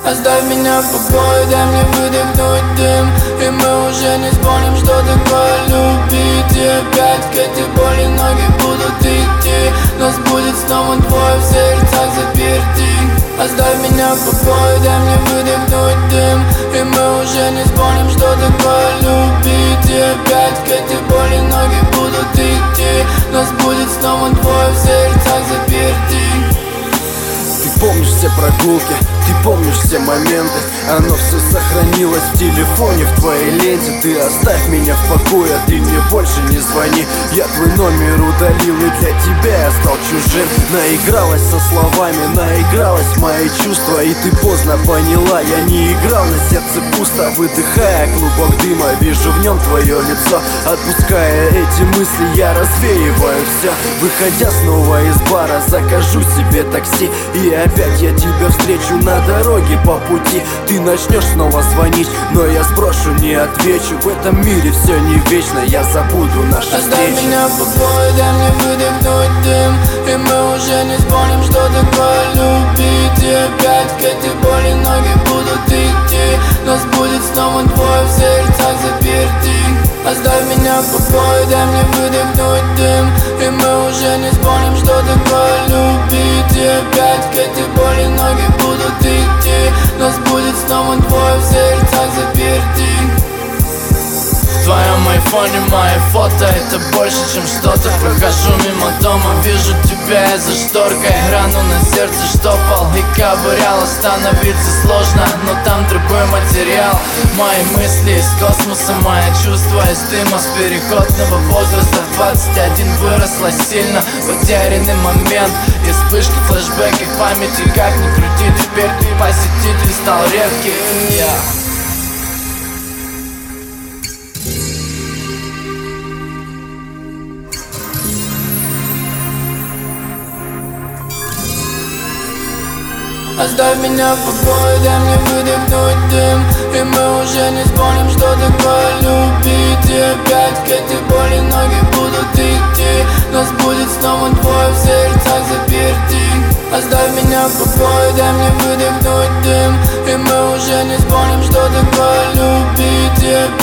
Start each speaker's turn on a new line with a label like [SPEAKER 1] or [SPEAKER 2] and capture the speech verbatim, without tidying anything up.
[SPEAKER 1] Оставь меня в покое, дай мне выдохнуть дым. И мы уже не вспомним, что такое любить. И опять к этой боли ноги будут идти. Нас будет снова двое, в сердцах заперти. Оставь меня в покое, дай мне выдохнуть дым. И мы уже не вспомним, что такое любить. И опять к этой боли ноги будут идти. Нас будет снова двое, в сердцах заперти.
[SPEAKER 2] Ты помнишь все прогулки, ты помнишь все моменты. Оно все сохранилось в телефоне, в твоей ленте. Ты оставь меня в покое, ты мне больше не звони. Я твой номер удалил, и для тебя я стал чужим. Наигралась со словами, наигралась мои чувства. И ты поздно поняла, я не играл, на сердце пусто. Выдыхая клубок дыма, вижу в нем твое лицо. Отпуская эти мысли, я развеиваю все. Выходя снова из бара, закажу себе такси. И опять я тебя встречу на дороге по пути. Ты начнешь снова звонить, но я сброшу, не отвечу. В этом мире все не вечно, я забуду наши встречи.
[SPEAKER 1] Оставь меня в покое, дай мне выдохнуть дым. И мы уже не вспомним, что такое любить. И опять к этой боли ноги будут идти. Нас будет снова двое, в сердцах заперти. Оставь меня в покое, дай мне выдохнуть дым. И мы уже не вспомним, что такое любить. И опять к этой боли ноги будут идти. Нас будет снова двое, в сердцах заперти. В твоем айфоне мои фото, это больше, чем что-то. Прохожу мимо дома, вижу тебя, я за шторкой. Рану на сердце штопал и ковырял. Остановиться сложно, но там другой материал. Мои мысли из космоса, мои чувства из дыма. С переходного возраста в двадцать один выросла сильно. Потерянный момент и вспышки, флешбеки в памяти. Как ни крути, теперь ты посетитель стал редкий. yeah. Оставь меня в покое, дай мне выдохнуть дым. И мы уже не вспомним, что такое любить. И опять к этой боли ноги будут идти. Нас будет снова двое, в сердцах заперти. Оставь меня в покое, дай мне выдохнуть дым. И мы уже не вспомним, что такое любить. И